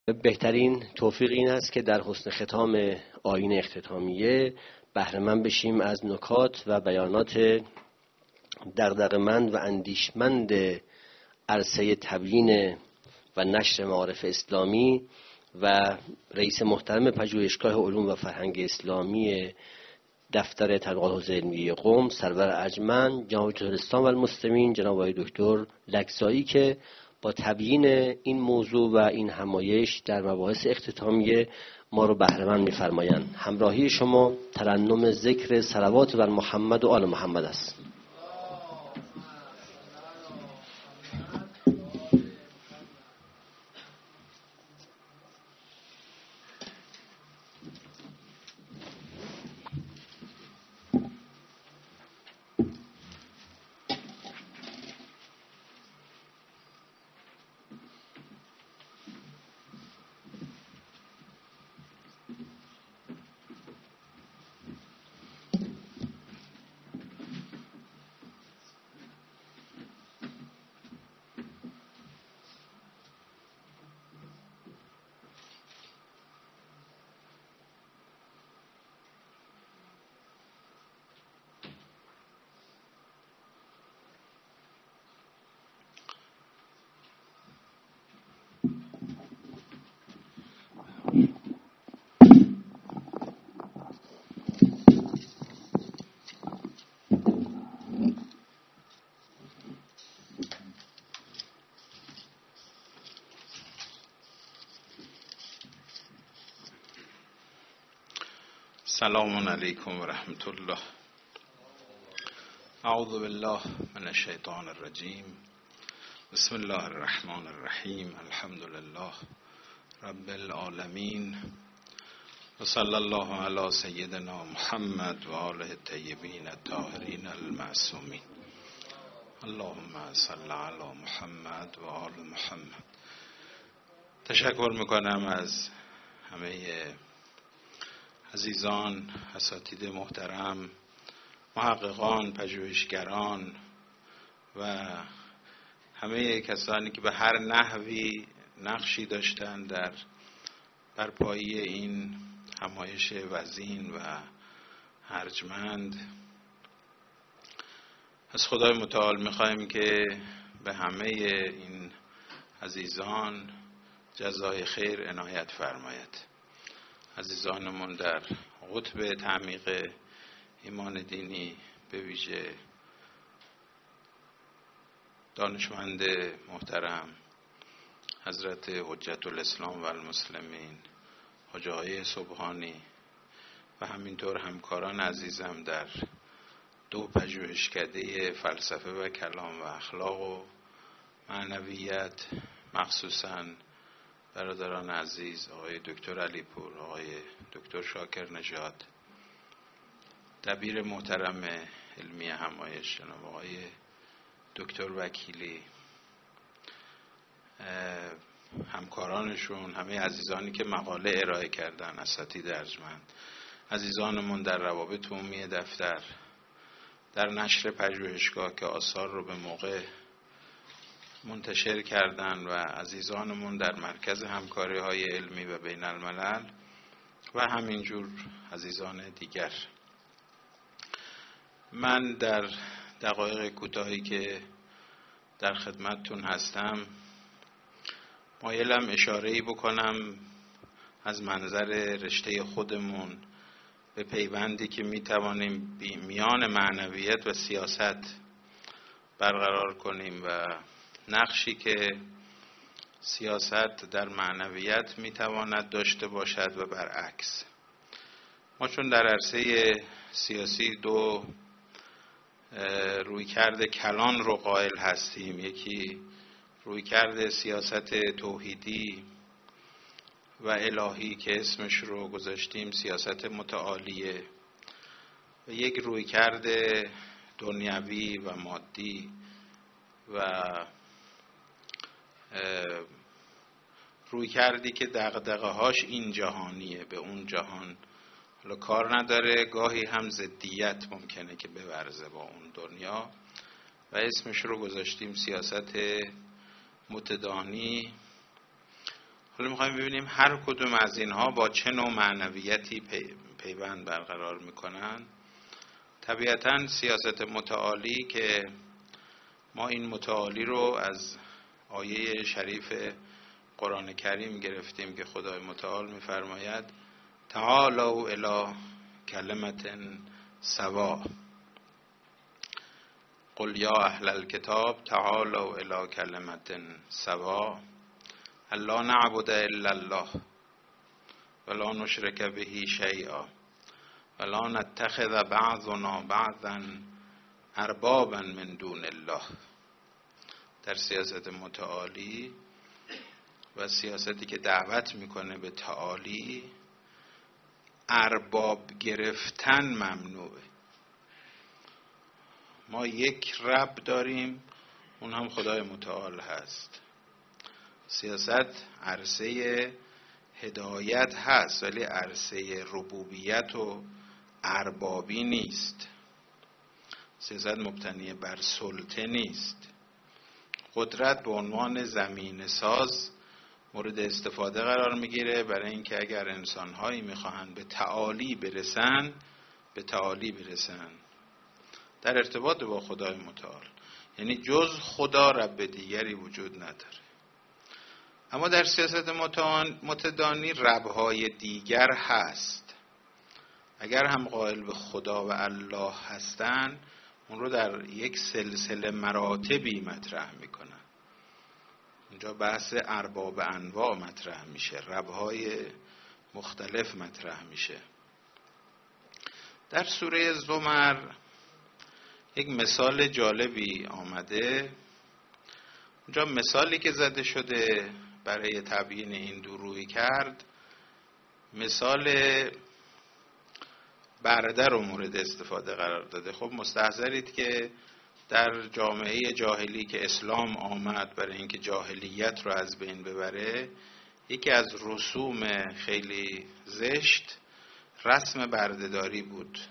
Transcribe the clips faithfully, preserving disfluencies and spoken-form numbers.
بهترین توفیق این است که در حسن ختام آیین اختتامیه بهره‌مند بشیم از نکات و بیانات دغدغه‌مند و اندیشمند عرصه تبیین و نشر معارف اسلامی و رئیس محترم پژوهشگاه علوم و فرهنگ اسلامی دفتر تحقیقات حوزه علمی قم سرور ارجمند جناب جمهوری و المسلمین جناب آقای دکتر لکزایی که با تبیین این موضوع و این همایش در مباحث اختتامیه ما رو بهره‌مند می‌فرمایند. همراهی شما ترنم ذکر صلوات بر محمد و آل محمد است. سلام علیکم و رحمت الله. اعوذ بالله من الشیطان الرجیم. بسم الله الرحمن الرحیم. الحمد لله رب العالمین و صلی الله علی سیدنا محمد و آله الطیبین الطاهرین المعصومین. اللهم صل علی محمد و آل محمد. تشکر میکنم از همه عزیزان، اساتید محترم، محققان، پژوهشگران و همه کسانی که به هر نحوی نقشی داشتند در برپایی این همایش وزین و ارجمند. از خدای متعال می‌خوایم که به همه این عزیزان جزای خیر عنایت فرماید. عزیزانمون در قطب تعمیق ایمان دینی، به ویژه دانشمند محترم حضرت حجت الاسلام و المسلمین حاجی آقای سبحانی و همینطور همکاران عزیزم در دو پژوهشکده فلسفه و کلام و اخلاق و معنویت، مخصوصاً برادران عزیز آقای دکتر علیپور، آقای دکتر شاکر نژاد، دبیر محترم علمی همایش جناب آقای دکتر وکیلی، همکارانشون، همه عزیزانی که مقاله ارائه کردن، اساتید ارجمند، عزیزانمون در روابط عمومی دفتر، در نشر پژوهشگاه که آثار رو به موقع منتشر کردن و عزیزانمون در مرکز همکاری های علمی و بین الملل و همینجور عزیزان دیگر. من در دقایق کوتاهی که در خدمتتون هستم مایلم اشاره‌ای بکنم از منظر رشته خودمون به پیوندی که میتوانیم میان معنویت و سیاست برقرار کنیم و نقشی که سیاست در معنویت میتواند داشته باشد و برعکس. ما چون در عرصه سیاسی دو رویکرد کلان رو قائل هستیم، یکی رویکرد سیاست توحیدی و الهی که اسمش رو گذاشتیم سیاست متعالیه و یک رویکرد دنیوی و مادی و روی کردی که دغدغه هاش این جهانیه، به اون جهان حالا کار نداره، گاهی هم ضدیت ممکنه که بورزه با اون دنیا و اسمش رو گذاشتیم سیاست متدانی. حالا میخوایم ببینیم هر کدوم از اینها با چه نوع معنویتی پی، پیوند برقرار میکنن. طبیعتاً سیاست متعالی که ما این متعالی رو از آیه شریف قرآن کریم گرفتیم که خدای متعال میفرماید تعالوا الی کلمة سوا، قل یا اهل الکتاب تعالوا الی کلمة سوا الا نعبد الا الله ولا نشرک به شیئا ولا نتخذ بعضنا بعضا اربابا من دون الله. در سیاست متعالی و سیاستی که دعوت میکنه به تعالی، ارباب گرفتن ممنوعه. ما یک رب داریم، اون هم خدای متعال هست. سیاست عرصه هدایت هست ولی عرصه ربوبیت و اربابی نیست. سیاست مبتنی بر سلطه نیست. قدرت به عنوان زمین ساز مورد استفاده قرار میگیره برای اینکه اگر انسان‌هایی میخواهند به تعالی برسن به تعالی برسن در ارتباط با خدای متعال، یعنی جز خدا رب دیگری وجود نداره. اما در سیاست متدانی رب‌های دیگر هست. اگر هم قائل به خدا و الله هستن، اون رو در یک سلسله مراتبی مطرح میکنن. اونجا بحث ارباب انواع مطرح میشه، رب‌های مختلف مطرح میشه. در سوره زمر یک مثال جالبی آمده. اونجا مثالی که زده شده برای تبیین این دو روی کرد، مثال برده رو مورد استفاده قرار داده. خب مستحضرید که در جامعه جاهلی که اسلام آمد برای اینکه جاهلیت رو از بین ببره، یکی از رسوم خیلی زشت رسم بردهداری بود.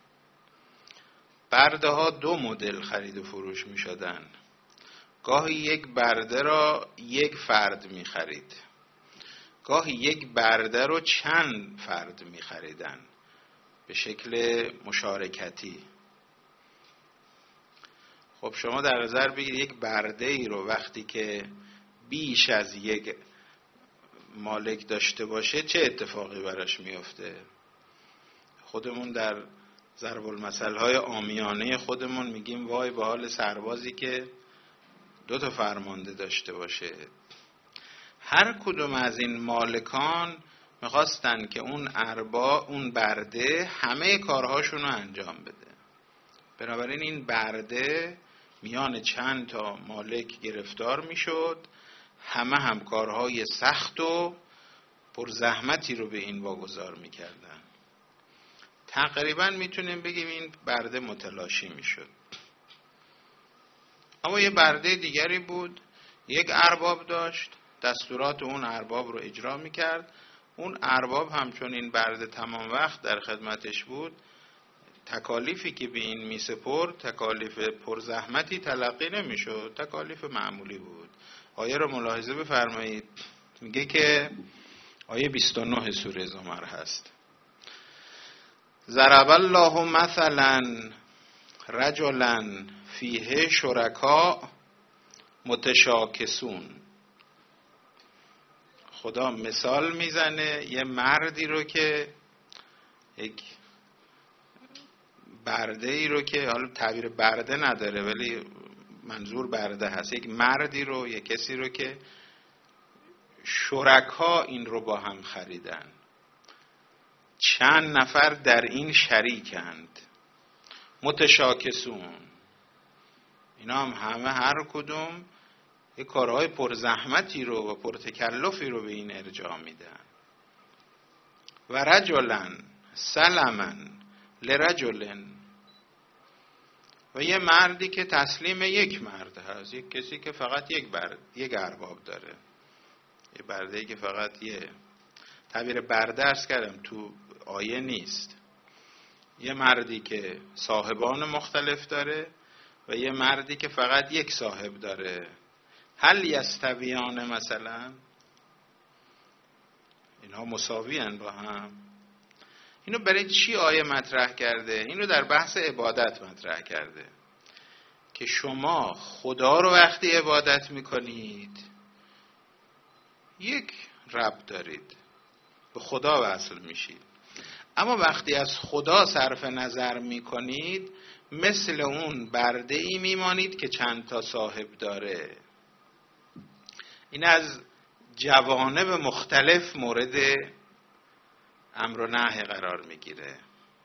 برده ها دو مدل خرید و فروش می شدن. گاهی یک برده را یک فرد می خرید، گاهی یک برده رو چند فرد می خریدن به شکل مشارکتی. خب شما در نظر بگیرید یک برده ای رو وقتی که بیش از یک مالک داشته باشه چه اتفاقی براش میفته؟ خودمون در ضرب المثل های عامیانه خودمون میگیم وای به حال سربازی که دو تا فرمانده داشته باشه. هر کدوم از این مالکان میخواستن که اون اربا اون برده همه کارهاشون رو انجام بده. بنابراین این برده میان چند تا مالک گرفتار میشد، همه هم کارهای سخت و پرزحمتی رو به این واگذار میکردن. تقریبا میتونیم بگیم این برده متلاشی میشد. اما یه برده دیگری بود، یک ارباب داشت، دستورات اون ارباب رو اجرا میکرد. اون ارباب هم چون این برده تمام وقت در خدمتش بود، تکالیفی که به این میسپرد تکالیف پرزحمتی تلقی نمیشد، تکالیف معمولی بود. آیه رو ملاحظه بفرمایید، میگه که آیه بیست و نه سوره زمر هست: ضرب الله مثلا رجلا فیه شرکاء متشاکسون. خدا مثال میزنه یه مردی رو که یک برده ای رو که حالا تعبیر برده نداره ولی منظور برده هست، یک مردی رو، یک کسی رو که شرکا این رو با هم خریدن، چند نفر در این شریکند، متشاکسون، اینا هم همه هر کدوم یک کارهای پرزحمتی رو و پرتکلفی رو به این ارجاع میدن. و رجلن سلمن لرجلن، و یه مردی که تسلیم یک مرد هست، یک کسی که فقط یک برد، یک ارباب داره، یه برده‌ای که فقط یه، تعبیر برده عرض کردم تو آیه نیست، یه مردی که صاحبان مختلف داره و یه مردی که فقط یک صاحب داره. هل یستویان مثلا؟ اینها مساوی هن با هم. اینو برای چی آیه مطرح کرده؟ اینو در بحث عبادت مطرح کرده که شما خدا رو وقتی عبادت میکنید یک رب دارید، به خدا وصل میشید، اما وقتی از خدا صرف نظر میکنید مثل اون برده ای میمانید که چند تا صاحب داره. این از جوانب مختلف مورد امر و نهی قرار میگیره.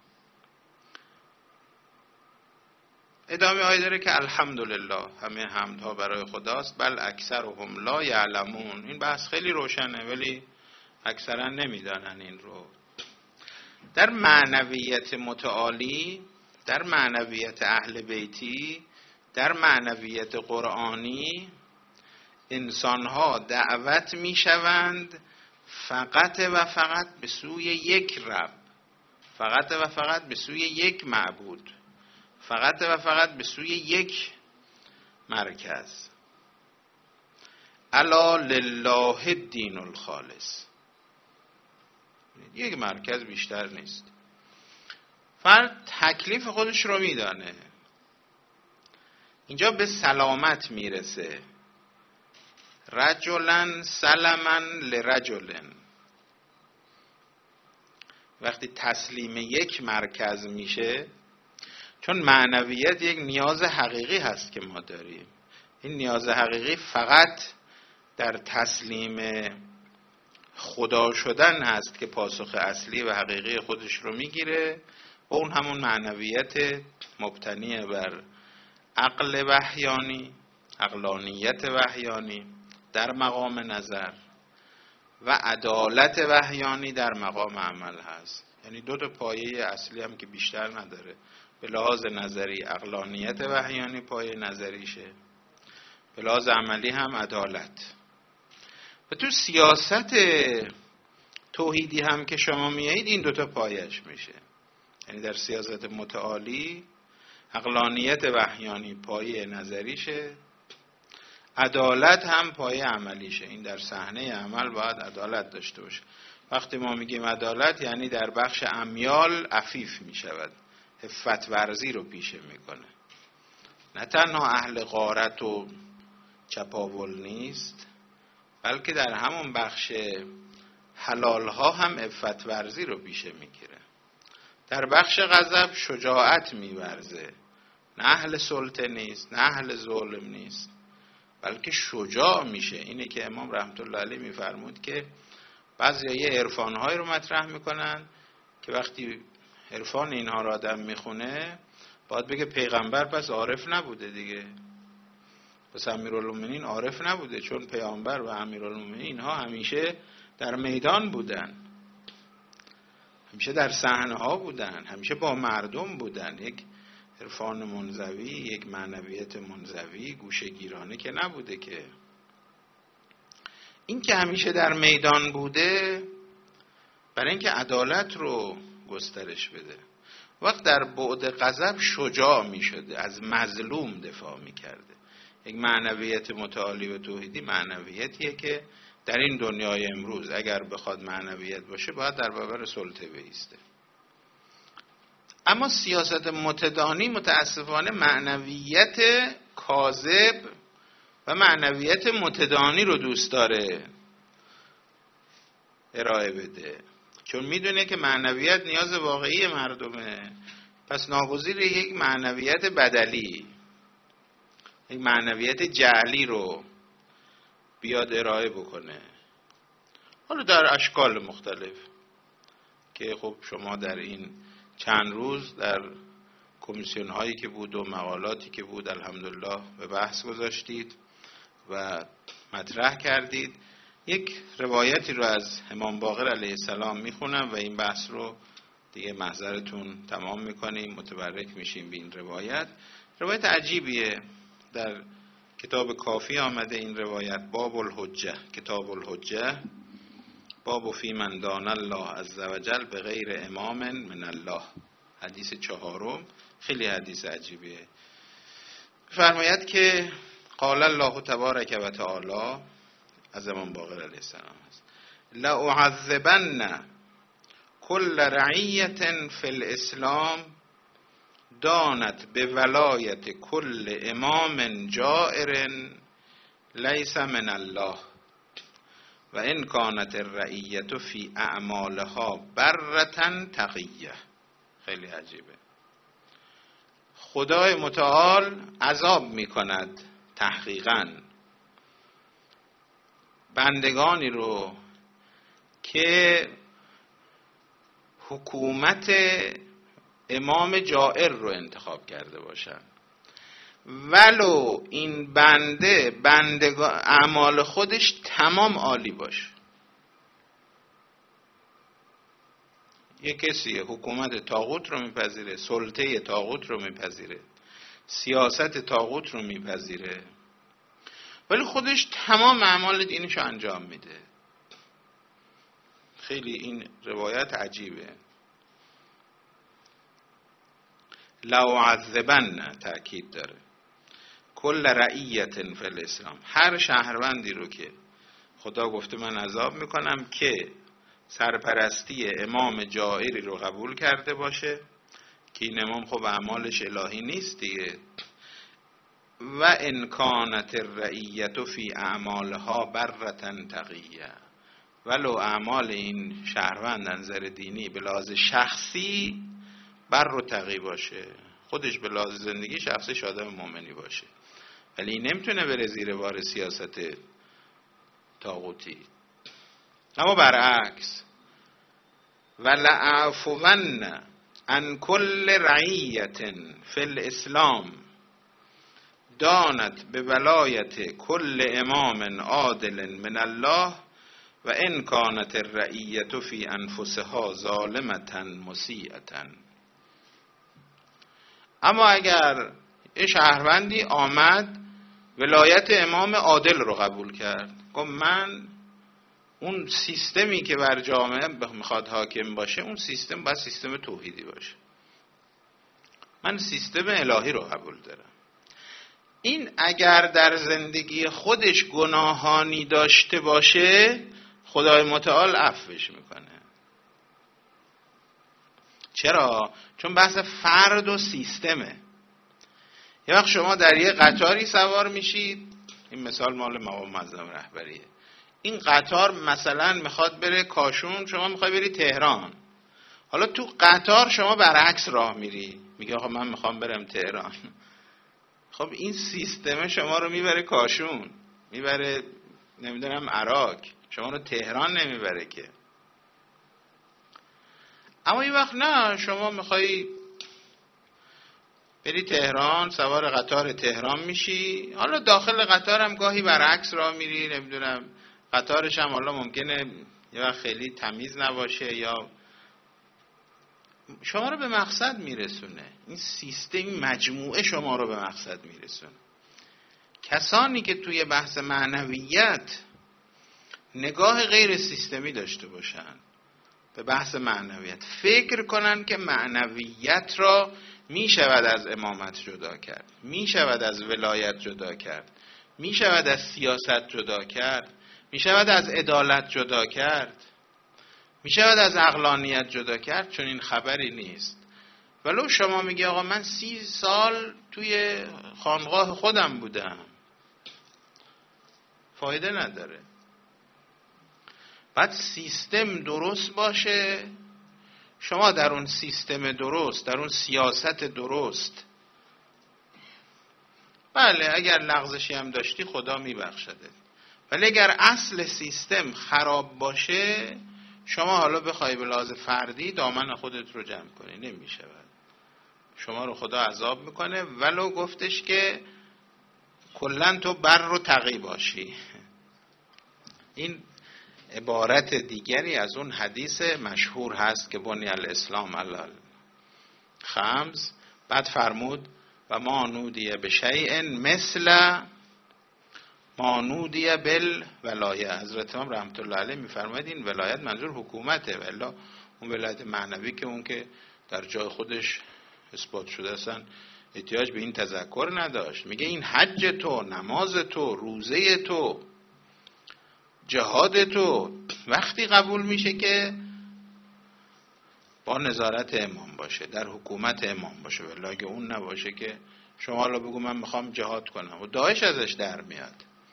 ادامه آیه داره که الحمدلله، همه حمدها برای خداست، بل اکثرهم لا یعلمون. این بحث خیلی روشنه ولی اکثرا نمیدانن این رو. در معنویت متعالی، در معنویت اهل بیتی، در معنویت قرآنی انسانها دعوت میشوند فقط و فقط به سوی یک رب، فقط و فقط به سوی یک معبود، فقط و فقط به سوی یک مرکز. الا لله الدین الخالص، یک مرکز بیشتر نیست. فرد تکلیف خودش رو میدانه، اینجا به سلامت میرسه. رجلن سلمن لرجلن، وقتی تسلیم یک مرکز میشه، چون معنویت یک نیاز حقیقی هست که ما داریم، این نیاز حقیقی فقط در تسلیم خدا شدن هست که پاسخ اصلی و حقیقی خودش رو میگیره و اون همون معنویت مبتنی بر عقل وحیانی، عقلانیت وحیانی در مقام نظر و عدالت وحیانی در مقام عمل هست. یعنی دو تا پایه اصلی هم که بیشتر نداره. به لحاظ نظری عقلانیت وحیانی پایه نظریشه، به لحاظ عملی هم عدالت. و تو سیاست توحیدی هم که شما میایید این دوتا پایش میشه. یعنی در سیاست متعالی عقلانیت وحیانی پایه نظریشه، عدالت هم پایه عملیشه. این در صحنه عمل باید عدالت داشته باشه. وقتی ما میگیم عدالت یعنی در بخش امیال عفیف میشود، عفت ورزی رو پیشه میکنه. نه تنها اهل غارت و چپاول نیست، بلکه در همون بخش حلال ها هم عفت ورزی رو پیشه میگیره. در بخش غضب شجاعت میورزه، نه اهل سلطه نیست، نه اهل ظلم نیست، بلکه شجاع میشه. اینه که امام رحمت الله علیه میفرمود که بعضیا یه عرفان‌های رو مطرح میکنن که وقتی عرفان اینها رو آدم میخونه باید بگه پیغمبر پس عارف نبوده دیگه، پس امیرالمومنین عارف نبوده، چون پیامبر و امیرالمومنین اینها همیشه در میدان بودن، همیشه در صحنه ها بودن، همیشه با مردم بودن. یک عرفان منزوی، یک معنویت منزوی گوشه‌گیرانه که نبوده. که این که همیشه در میدان بوده برای اینکه عدالت رو گسترش بده. وقت در بعد غضب شجاع می شده، از مظلوم دفاع می کرده. یک معنویت متعالی و توحیدی معنویتیه که در این دنیای امروز اگر بخواد معنویت باشه باید در برابر سلطه بایسته. اما سیاست متدانی متاسفانه معنویت کاذب و معنویت متدانی رو دوست داره ارائه بده، چون میدونه که معنویت نیاز واقعی مردمه. پس ناگزیر یک معنویت بدلی، یک معنویت جعلی رو بیاد ارائه بکنه، حالا در اشکال مختلف که خب شما در این چند روز در کمیسیون هایی که بود و مقالاتی که بود الحمدلله به بحث گذاشتید و مطرح کردید. یک روایتی رو از امام باقر علیه السلام میخونم و این بحث رو دیگه محضرتون تمام میکنیم، متبرک میشیم به این روایت. روایت عجیبیه، در کتاب کافی آمده این روایت. باب الحجه، کتاب الحجه، باب فی من دان الله عزوجل به غیر امام من الله، حدیث چهارم. خیلی حدیث عجیبیه. فرماید که قال الله تبارک و تعالی، از امام باقر علیه السلام است، لأعذبن كل رعیة فی الاسلام دانت به ولایت کل امام جائر لیس من الله و ان کانت الرعیة فی اعمالها برة تقیه. خیلی عجیبه. خدای متعال عذاب می کند تحقیقاً بندگانی رو که حکومت امام جائر رو انتخاب کرده باشن، ولو این بنده بندگان اعمال خودش تمام عالی باشه. یه کسی حکومت طاغوت رو میپذیره، سلطه طاغوت رو میپذیره، سیاست طاغوت رو میپذیره، ولی خودش تمام اعمال دینش رو انجام میده. خیلی این روایت عجیبه. لأعذبن تأکید داره کل رعیة فی الاسلام، هر شهروندی رو که خدا گفته من عذاب میکنم که سرپرستی امام جائری رو قبول کرده باشه که این امام خب اعمالش الهی نیست دیگه. و ان کانت الرعیة فی اعمالها برة تقیه، ولو اعمال این شهروند نظر دینی به لحاظ شخصی بر و تقی باشه، خودش به لحاظ زندگی شخصش آدم مؤمنی باشه، ولی این نمیتونه بره زیر بار سیاست طاغوتی. اما برعکس ولعفون عن کل رعیة فی الاسلام دانت به ولایت کل امام عادل من الله و ان کانت الرعیة فی انفسها ظالمة مسیئة. اما اگر یه شهروندی آمد ولایت امام عادل رو قبول کرد، گفت من اون سیستمی که بر جامعه میخواد حاکم باشه اون سیستم باید سیستم توحیدی باشه، من سیستم الهی رو قبول دارم، این اگر در زندگی خودش گناهانی داشته باشه خدای متعال عفوش میکنه. چرا؟ چون بحث فرد و سیستمه. یه وقت شما در یه قطاری سوار میشید، این مثال مال مقام معظم رهبریه، این قطار مثلا میخواد بره کاشون، شما میخوای بری تهران، حالا تو قطار شما برعکس راه میری، میگه آقا من میخوام برم تهران. خب این سیستم شما رو میبره کاشون، میبره نمیدونم عراق، شما رو تهران نمیبره که. اما این وقت نه، شما میخوای بری تهران، سوار قطار تهران میشی، حالا داخل قطار هم گاهی برعکس راه میری، نمیدونم قطارش هم حالا ممکنه یه وقت خیلی تمیز نباشه یا شما رو به مقصد میرسونه. این سیستم مجموعه شما رو به مقصد میرسونه. کسانی که توی بحث معنویت نگاه غیر سیستمی داشته باشن به بحث معنویت، فکر کنن که معنویت را می شود از امامت جدا کرد، می شود از ولایت جدا کرد، می شود از سیاست جدا کرد، می شود از عدالت جدا کرد، می شود از عقلانیت جدا کرد، چون این خبری نیست. ولو شما میگی آقا من سی سال توی خانقاه خودم بودم، فایده نداره. بعد سیستم درست باشه، شما در اون سیستم درست، در اون سیاست درست، بله اگر لغزشی هم داشتی خدا میبخشده، ولی اگر اصل سیستم خراب باشه شما حالا بخوای به لحاظ فردی دامن خودت رو جمع کنی نمیشود، شما رو خدا عذاب میکنه. ولو گفتش که کلن تو بر و تقی باشی. این عبارت دیگری از اون حدیث مشهور هست که بنی الاسلام علی خمس، بعد فرمود و ما نودیه به شیء مثل ما نودیه بالولایه. حضرت امام رحمت الله علیه میفرماید این ولایت منظور حکومته، والا اون ولایت معنوی که اون که در جای خودش اثبات شده اصلا احتیاج به این تذکر نداشت. میگه این حج تو، نماز تو، روزه تو، جهاد تو وقتی قبول میشه که با نظارت امام باشه، در حکومت امام باشه، ولی اگه اون نباشه که شما حالا بگو من میخوام جهاد کنم و داعش ازش در میاد.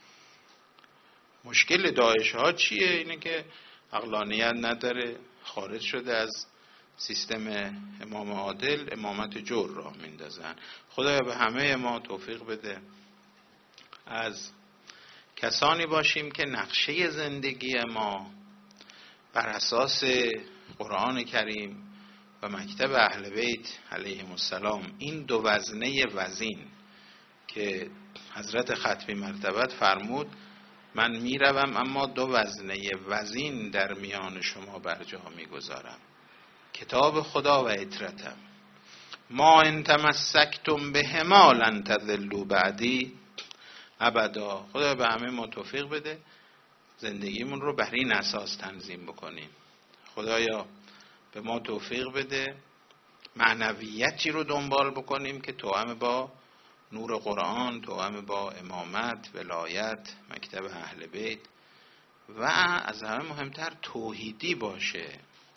مشکل داعش ها چیه؟ اینه که عقلانیت نداره، خارج شده از سیستم امام عادل، امامت جور را میندازن. خدایا به همه ما توفیق بده از کسانی باشیم که نقشه زندگی ما بر اساس قرآن کریم و مکتب اهل بیت علیهم السلام، این دو وزنه وزین که حضرت ختمی مرتبت فرمود من میروم اما دو وزنه وزین در میان شما بر جا میگذارم، کتاب خدا و عترتم. ما ان تمسکتم بهما لن تضلوا بعدی ابدا. خدا به همه ما توفیق بده زندگیمون رو بر این اساس تنظیم بکنیم. خدایا به ما توفیق بده معنویتی رو دنبال بکنیم که توأم با نور قرآن، توأم با امامت، ولایت، مکتب اهل بیت و از همه مهمتر توحیدی باشه.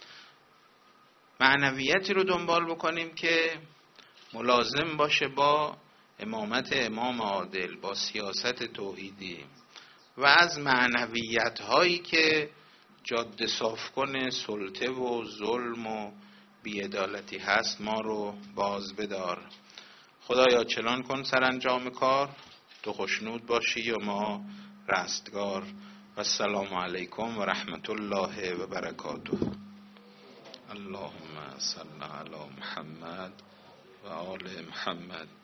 معنویتی رو دنبال بکنیم که ملازم باشه با امامت امام عادل، با سیاست توحیدی و از معنویت هایی که جاده صاف کنه سلطه و ظلم و بی‌عدالتی هست ما رو باز بدار. خدایا چنان کن سرانجام کار تو خوشنود باشی و ما رستگار. و السلام علیکم و رحمت الله و برکاته. اللهم صل علی محمد و آل محمد.